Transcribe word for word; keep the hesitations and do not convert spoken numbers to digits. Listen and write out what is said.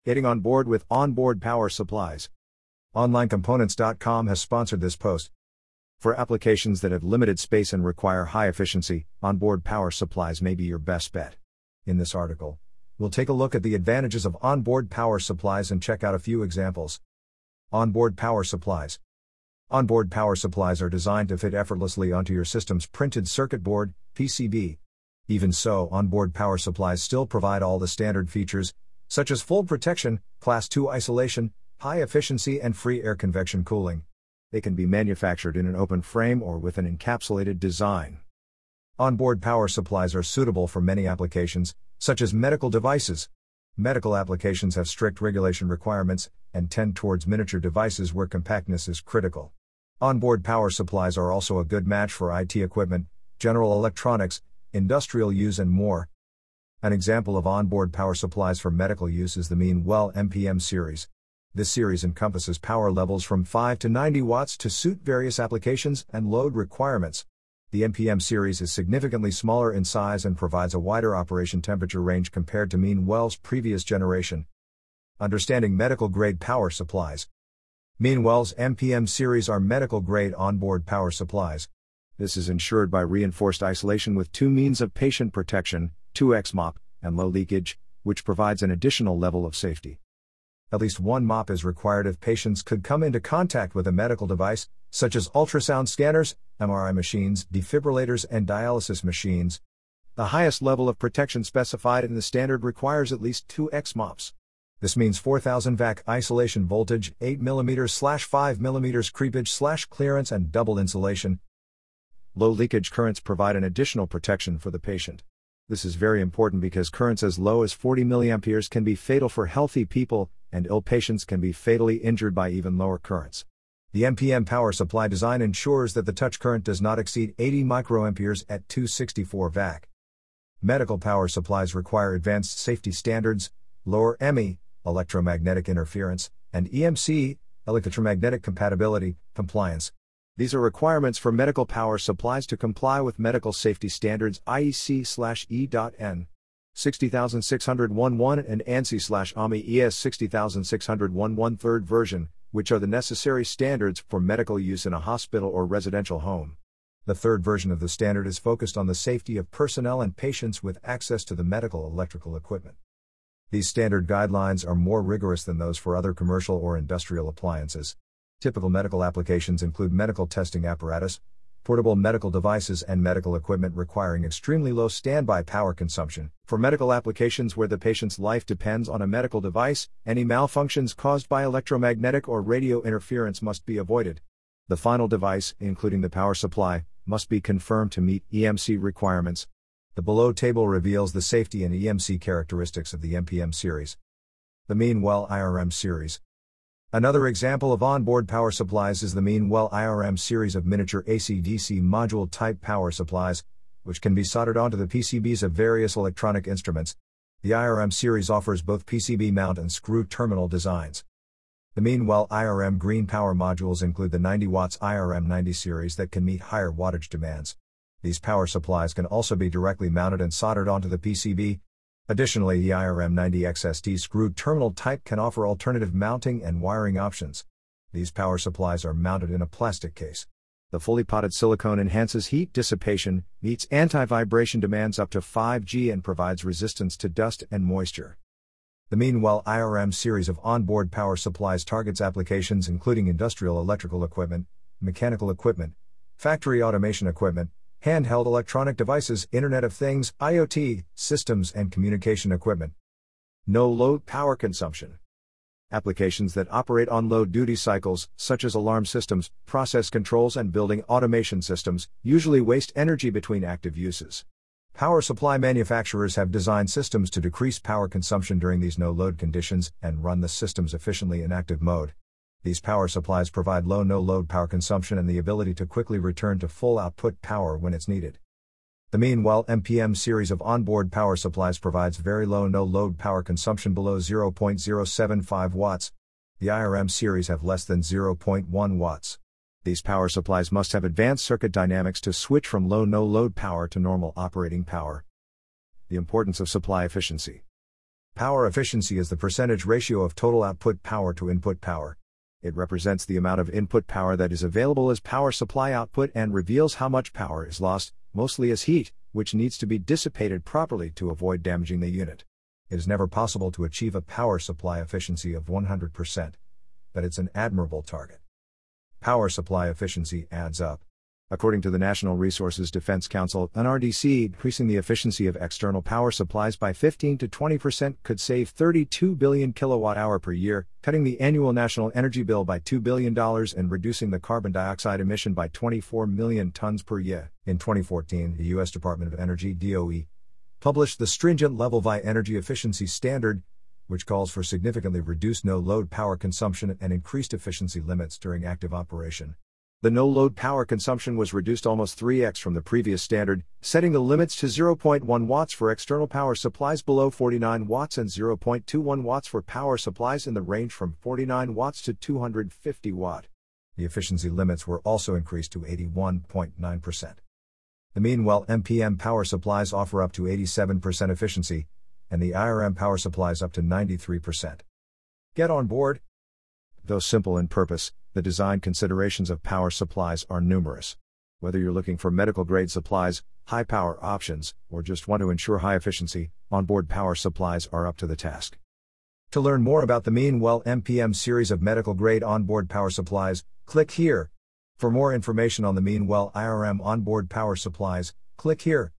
Getting on board with onboard power supplies. online components dot com has sponsored this post. For applications that have limited space and require high efficiency, onboard power supplies may be your best bet. In this article, we'll take a look at the advantages of onboard power supplies and check out a few examples. Onboard power supplies. Onboard power supplies are designed to fit effortlessly onto your system's printed circuit board, P C B. Even so, onboard power supplies still provide all the standard features, such as full protection, class two isolation, high efficiency and free air convection cooling. They can be manufactured in an open frame or with an encapsulated design. Onboard power supplies are suitable for many applications, such as medical devices. Medical applications have strict regulation requirements and tend towards miniature devices where compactness is critical. Onboard power supplies are also a good match for I T equipment, general electronics, industrial use and more. An example of onboard power supplies for medical use is the Meanwell M P M series. This series encompasses power levels from five to ninety watts to suit various applications and load requirements. The M P M series is significantly smaller in size and provides a wider operation temperature range compared to Meanwell's previous generation. Understanding medical-grade power supplies. Meanwell's M P M series are medical-grade onboard power supplies. This is ensured by reinforced isolation with two means of patient protection, two X mop, and low leakage, which provides an additional level of safety. At least one mop is required if patients could come into contact with a medical device, such as ultrasound scanners, M R I machines, defibrillators and dialysis machines. The highest level of protection specified in the standard requires at least two X mops. This means four thousand volt isolation voltage, eight millimeters slash five millimeters creepage slash clearance and double insulation. Low leakage currents provide an additional protection for the patient. This is very important because currents as low as forty milliamperes can be fatal for healthy people, and ill patients can be fatally injured by even lower currents. The M P M power supply design ensures that the touch current does not exceed eighty microamperes at two hundred sixty-four volts. Medical power supplies require advanced safety standards, lower M E, electromagnetic interference, and E M C, electromagnetic compatibility, compliance. These are requirements for medical power supplies to comply with medical safety standards I E C E N sixty thousand six hundred eleven and ANSI A M I E S sixty thousand six hundred eleven third version, which are the necessary standards for medical use in a hospital or residential home. The third version of the standard is focused on the safety of personnel and patients with access to the medical electrical equipment. These standard guidelines are more rigorous than those for other commercial or industrial appliances. Typical medical applications include medical testing apparatus, portable medical devices and medical equipment requiring extremely low standby power consumption. For medical applications where the patient's life depends on a medical device, any malfunctions caused by electromagnetic or radio interference must be avoided. The final device, including the power supply, must be confirmed to meet E M C requirements. The below table reveals the safety and E M C characteristics of the M P M series. The Meanwell I R M series. Another example of onboard power supplies is the Meanwell I R M series of miniature A C D C module-type power supplies, which can be soldered onto the P C Bs of various electronic instruments. The I R M series offers both P C B mount and screw terminal designs. The Meanwell I R M green power modules include the ninety watts I R M ninety series that can meet higher wattage demands. These power supplies can also be directly mounted and soldered onto the P C B. Additionally, the I R M ninety X S T screw terminal type can offer alternative mounting and wiring options. These power supplies are mounted in a plastic case. The fully potted silicone enhances heat dissipation, meets anti-vibration demands up to five G and provides resistance to dust and moisture. The Meanwell I R M series of onboard power supplies targets applications including industrial electrical equipment, mechanical equipment, factory automation equipment, handheld electronic devices, Internet of Things, I O T, systems and communication equipment. No load power consumption. Applications that operate on low duty cycles, such as alarm systems, process controls and building automation systems, usually waste energy between active uses. Power supply manufacturers have designed systems to decrease power consumption during these no-load conditions and run the systems efficiently in active mode. These power supplies provide low no-load power consumption and the ability to quickly return to full output power when it's needed. The Meanwell M P M series of onboard power supplies provides very low no-load power consumption below zero point zero seven five watts. The I R M series have less than zero point one watts. These power supplies must have advanced circuit dynamics to switch from low no-load power to normal operating power. The importance of supply efficiency. Power efficiency is the percentage ratio of total output power to input power. It represents the amount of input power that is available as power supply output and reveals how much power is lost, mostly as heat, which needs to be dissipated properly to avoid damaging the unit. It is never possible to achieve a power supply efficiency of one hundred percent, but it's an admirable target. Power supply efficiency adds up. According to the National Resources Defense Council, N R D C, increasing the efficiency of external power supplies by fifteen to twenty percent could save thirty-two billion kilowatt-hour per year, cutting the annual national energy bill by two billion dollars and reducing the carbon dioxide emission by twenty-four million tons per year. In twenty fourteen, the U S Department of Energy (D O E) published the stringent Level five energy efficiency standard, which calls for significantly reduced no-load power consumption and increased efficiency limits during active operation. The no-load power consumption was reduced almost three x from the previous standard, setting the limits to zero point one watts for external power supplies below forty-nine watts and zero point two one watts for power supplies in the range from forty-nine watts to two hundred fifty watt. The efficiency limits were also increased to eighty-one point nine percent. The Meanwell M P M power supplies offer up to eighty-seven percent efficiency, and the I R M power supplies up to ninety-three percent. Get on board. Though simple in purpose, the design considerations of power supplies are numerous. Whether you're looking for medical-grade supplies, high-power options, or just want to ensure high efficiency, onboard power supplies are up to the task. To learn more about the Meanwell M P M series of medical-grade onboard power supplies, click here. For more information on the Meanwell I R M onboard power supplies, click here.